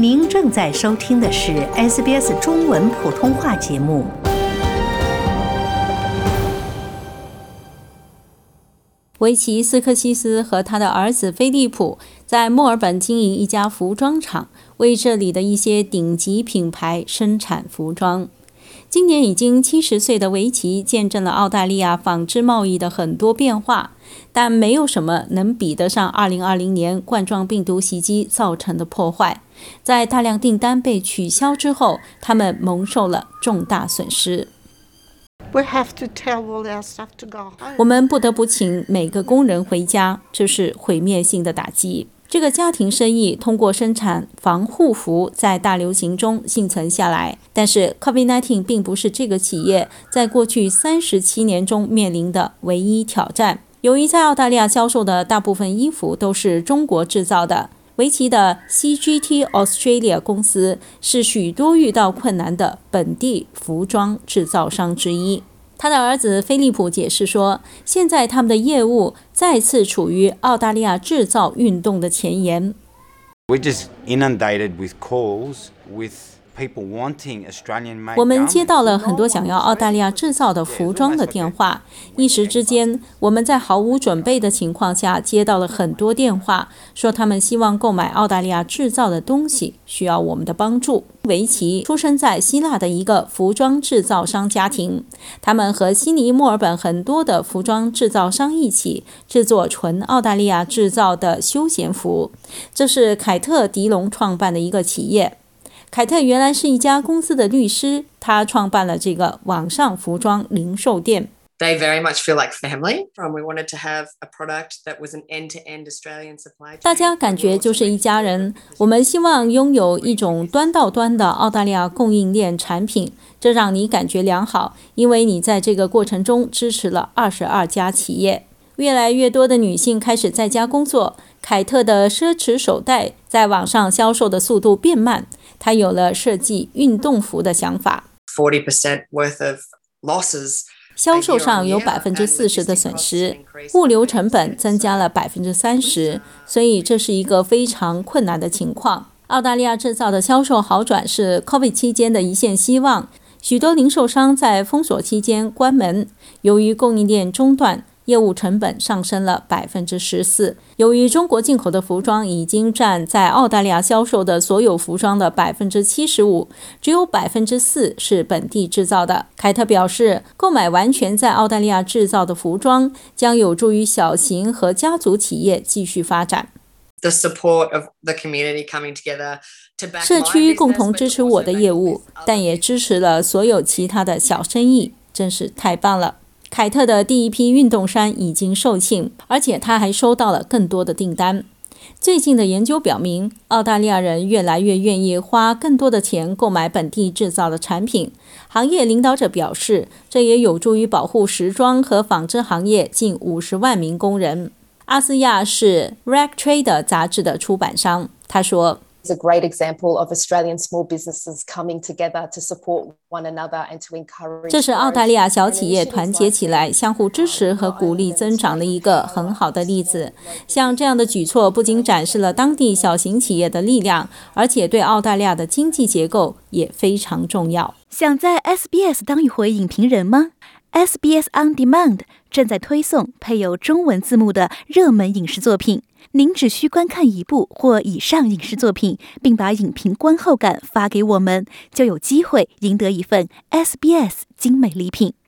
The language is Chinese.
您正在收听的是 SBS 中文普通话节目。 维奇斯科西斯和他的儿子菲利普在墨尔本经营一家服装厂，为这里的一些顶级品牌生产服装。今年已经70岁的维奇见证了澳大利亚纺织贸易的很多变化，但没有什么能比得上2020年冠状病毒袭击造成的破坏。在大量订单被取消之后，他们蒙受了重大损失。我们不得不请每个工人回家，这是毁灭性的打击。这个家庭生意通过生产防护服在大流行中幸存下来，但是 COVID-19 并不是这个企业在过去37年中面临的唯一挑战。由于在澳大利亚销售的大部分衣服都是中国制造的，维奇的 CGT Australia 公司是许多遇到困难的本地服装制造商之一。他的儿子菲利普解释说，现在他们的业务再次处于澳大利亚制造运动的前沿。 We're just inundated with calls with people wanting Australian-made. 我们接到了很多想要澳大利亚制造的服装的电话，一时之间，我们在毫无准备的情况下接到了很多电话，说他们希望购买澳大利亚制造的东西，需要我们的帮助。维奇出生在希腊的一个服装制造商家庭，他们和悉尼、墨尔本很多的服装制造商一起制作纯澳大利亚制造的休闲服。这是凯特·迪龙创办的一个企业。凯特原来是一家公司的律师，他创办了这个网上服装零售店。 They very much feel like family. We wanted to have a product that was an end-to-end Australian supply chain. 大家感觉就是一家人，我们希望拥有一种端到端的澳大利亚供应链产品，这让你感觉良好，因为你在这个过程中支持了22家企业。越来越多的女性开始在家工作，凯特的奢侈手袋在网上销售的速度变慢，她有了设计运动服的想法。 40% worth of losses. 销售上有 40% 的损失，物流成本增加了 30%， 所以这是一个非常困难的情况。澳大利亚制造的销售好转是 COVID 期间的一线希望，许多零售商在封锁期间关门，由于供应链中断，业务成本上升了 14%。 由于中国进口的服装已经占在澳大利亚销售的所有服装的 75%， 只有 4% 是本地制造的。凯特表示，购买完全在澳大利亚制造的服装将有助于小型和家族企业继续发展。 The support of the community coming together to back 社区共同支持我的业务，但也支持了所有其他的小生意，真是太棒了。凯特的第一批运动衫已经售罄，而且他还收到了更多的订单。最近的研究表明，澳大利亚人越来越愿意花更多的钱购买本地制造的产品。行业领导者表示，这也有助于保护时装和纺织行业近50万名工人。阿斯亚是 Ragtrade 杂志的出版商，他说 It's a great example of Australian small businesses coming together to support one another and to encourage. 这是澳大利亚小企业团结起来，相互支持和鼓励增长的一个很好的例子。像这样的举措不仅展示了当地小型企业的力量，而且对澳大利亚的经济结构也非常重要。 想在 SBS 当一回影评人吗？ SBS On Demand 正在推送配有中文字幕的热门影视作品。您只需观看一部或以上影视作品，并把影评观后感发给我们，就有机会赢得一份 SBS 精美礼品。